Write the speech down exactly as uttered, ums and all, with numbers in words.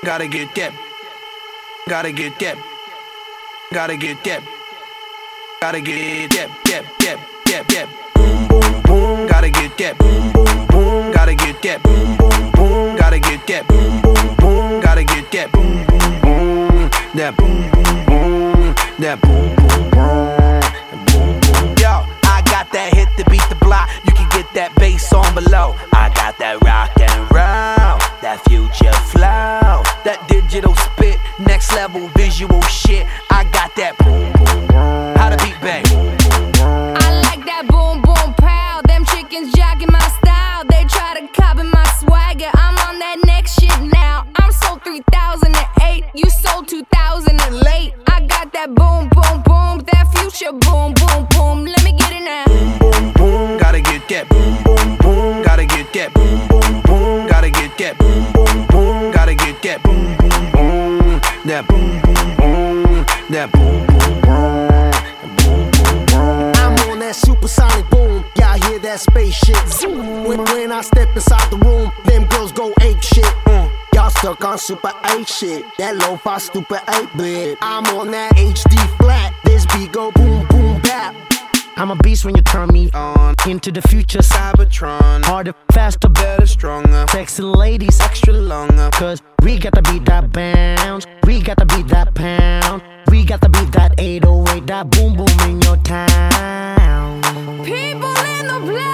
Gotta get that. Gotta get that. Gotta get that. Gotta get that. That. That. That. That. Boom boom boom. Gotta get that. Boom boom boom. Gotta get that. Boom boom boom. Gotta get that. Boom boom boom. Gotta get that. Boom boom boom. That boom boom boom. That boom boom boom. Boom boom. Yo, I got that hit to beat the block. You can get that bass on below. I got that rock and roll, that future flow, that digital spit, next level visual shit. I got that boom boom boom. How to beat bang. I like that boom boom pow. Them chickens jacking my style. They try to copy my swagger. I'm on that next shit now. I'm sold three thousand eight. You sold two thousand late. I got that boom boom boom. That future boom boom boom. Let me get it now. Boom boom boom. Gotta get that boom boom boom. Gotta get that boom boom boom. Gotta get that boom boom boom. Gotta get that boom boom boom. That boom boom boom. That boom boom boom. Boom boom boom. I'm on that supersonic boom. Y'all hear that spaceship zoom. When, when I step inside the room, them girls go ape shit. Mm. Y'all stuck on super eight shit. That lo-fi stupid eight bit. I'm on that H D flat. This beat go boom boom bap. I'm a beast when you turn me on. Into the future, Cybertron. harder, faster, Better, stronger. sexy ladies, Extra longer. cause we got to beat that bounce. We got to beat that pound. We got to beat that eight oh eight, that boom boom in your town. People in the place.